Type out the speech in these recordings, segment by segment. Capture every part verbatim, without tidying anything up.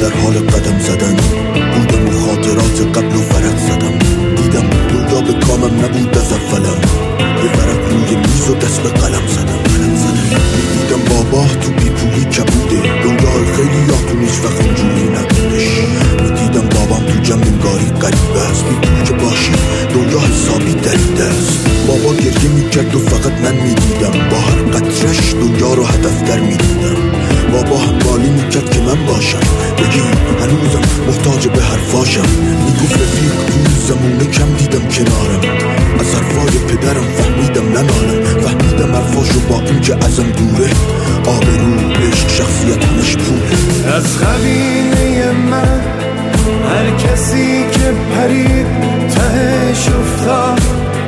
در حال قدم زدن بودم و خاطرات قبل و ورق زدم. دیدم دنیا به کامم نبود از اولم، یه ورق روی میز و دست به قلم زدم قلم زدم دیدم بابا تو بیپولی کبوده، دنیای خیلی یاتون هیچ وقت اینجوری نبودش. میدیدم بابام تو جمع انگاری غریبه است، بیپول که باشی دنیا حسابی دریده است. بابا گریه میکرد و فقط من میدیدم، با هر قطرش دنیا رو هدف در میدیدم. بابا همرالی میکرد که من باشم، بگیم هنوزم محتاج به حرفاشم. میگفت رفیق اون زمونه کم دیدم کنارم، از حرفای پدرم فهمیدم ننالم. فهمیدم حرفاشو با اینکه ازم دوره، آبرو عشق شخصیت همش پوله. از قبیله من هر کسی که پرید تهش افتاد،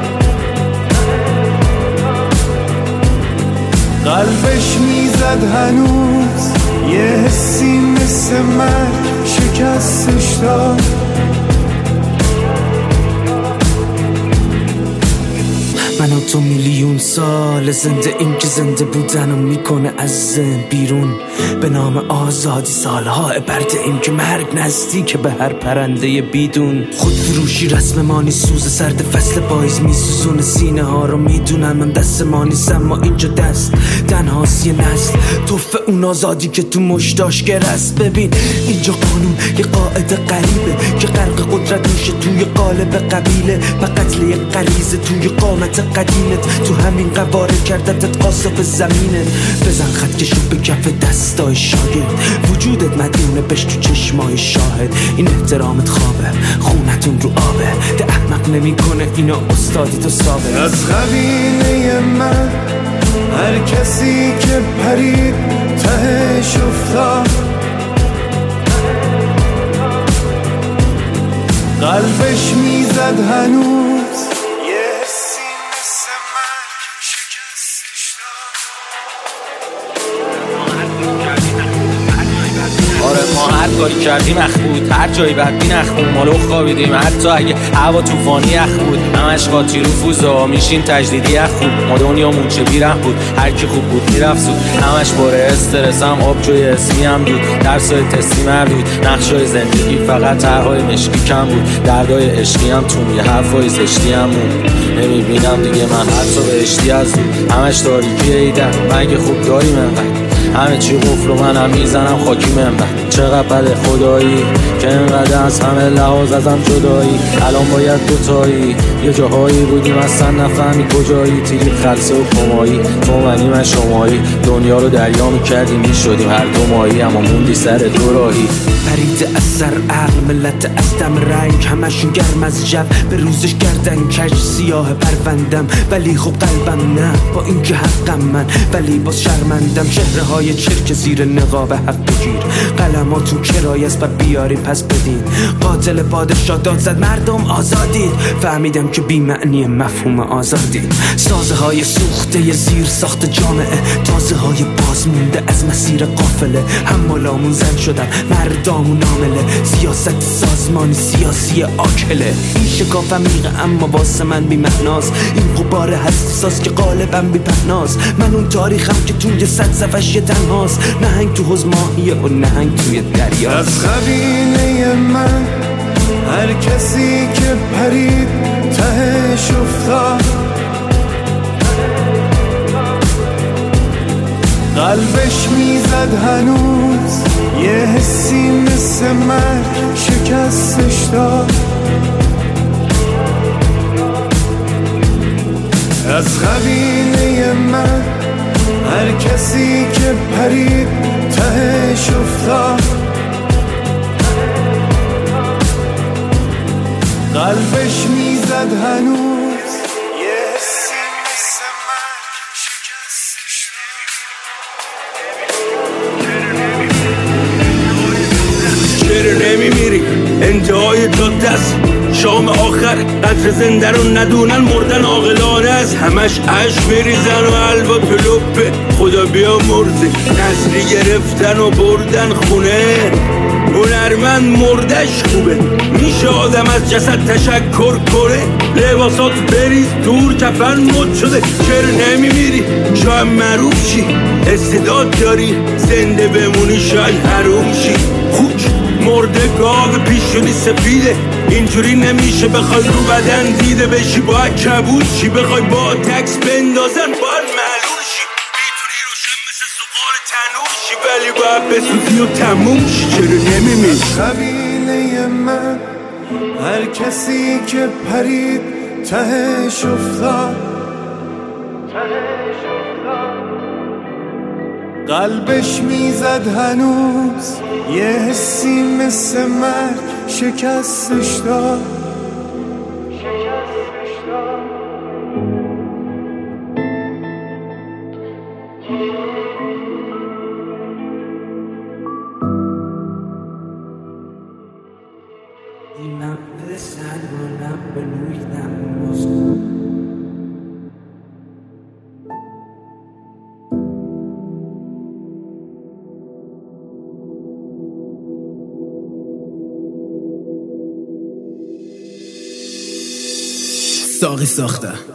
قلبش میزد هنوز یه حسی مثل من شکستش داد. من و تو میلیون سال زنده این که زنده بودن و میکنه از ذهن بیرون به نام آزادی. سالها برد این که مرگ نزدیک به هر پرنده بیدون. خود فروشی رسم مانی سوز سرد فصل پاییز میسوزونه سینه ها رو میدونن. من دست ما نیستم ما اینجا دست تنهاست یه نسل توفه اون آزادی که تو مشتاش گرست. ببین اینجا قانون یه قاعده غریبه که غرق قدرت میشه توی قالب قبیله و قتل یه غریزه توی قامت قدیمت. تو همین قواره کردتت قاصف زمینه. بزن خط کشو به کف دستای شاگرد، وجودت مدیونه بش تو چشمای شاهد. این احترامت خوابه خونتون رو آبه، ده احمق نمی کنه اینا استادی تو ثابت. از قبیله من هر کسی که پرید تهش افتاد، قلبش میزد هنوز ما هر کاری کردیم اخ بود، هر جایی بدبین اخ بود، مالو خوابیدیم حتی اگه هوا طوفانی اخ بود. همش قاطی رفوزا میشین تجدیدی اخ بود. ما دنیامون چه بیره بود، هر کی خوب بود میرفت زود. همش باره استرس هم آبجوی اسمی هم بود، درسای تستی مردود. نقشای زندگی فقط طرحهای مشکی کم بود، دردای عشقی هم تو یه حرفای زشتی هم بود. نمیبینم دیگه من حتی بهشتی از دود، همش تاریکی ایدن مگه خوب داریم انقدر. همه چی قفل و منم میزنم خاکی منبر. چقدر بده خدایی که اینقدر از همه لحاظ ازم جدایی. الان باید دوتایی یه جاهایی بودیم اصلا نفهمی کجایی. تیری خلصه و کمایی تو منی من شمایی. دنیا رو دریا میکردیم میشدیم هر دو مایی، اما موندی سر دو راهی. پرید از سر عقل ملت از دم رنگ، همشون گرم از جو به روزش کردن کج. سیاه پروندم ولی خب قلبم نه، با اینکه حقم من ولی باز شرمندم. چهره های چرک زیر نقاب حق بگیر، قلماتون کرایه است و بیاری پس بدین. قاتل پادشاه داد زد مردم آزادید، فهمیدم که بی معنی مفهوم آزادید. سازه های سوخته زیر ساخت جامعه، تازه های باز مونده از مسیر قافله. حمالامون زن شدن مردامون عامله، سیاست سازمانی سیاسی آکله. این شکاف عمیقه اما واسه من بی معناست، این غبار حساس که غالبم بی پهناست. من اون تاریخم که توی صد صفحش یه تنهاست، نهنگ تو حوض ماهیه و نهنگ توی دریا. از قبیله من هر کسی که پرید تهش افتاد، قلبش میزد هنوز یه حسی مثل مرگ شکستش داد. از قبیله من هر کسی که پرید تهش افتاد، قلبش میزد هنوز یه حسی مثل مرگ شکستش داد. چرا نمیمیری انتهای جاده است، شام آخر قدر زنده رو ندونن، مردن عاقلانه است. همش عشق بریزن و حلوا پلوپه، خدا بیا مرزه نسلی گرفتن و بردن خونه. هنرمند مردش خوبه، میشه آدم از جسد تشکر کنه. لباسات بریز دور کفن مد شده، چرا نمیمیری شاید معروف شی. استعداد داری زنده بمونی شاید حروم شی. خوک مرده گاو پیشونی سفیده اینجوری نمیشه بخوای رو بدن دیده بشی باید کبود شی بخوای با تکس بندازن باید معلوم شی میتونی روشن مثل سقال تنور شی ولی باید بسوزی و تموم شی چرا نمیمی قبیله من هر کسی که پرید تهش افتاد قلبش میزد هنوز یه حسی مثل مرگ شکستش داد دیمم به سرگانم به نویدم مست ساقی ساخته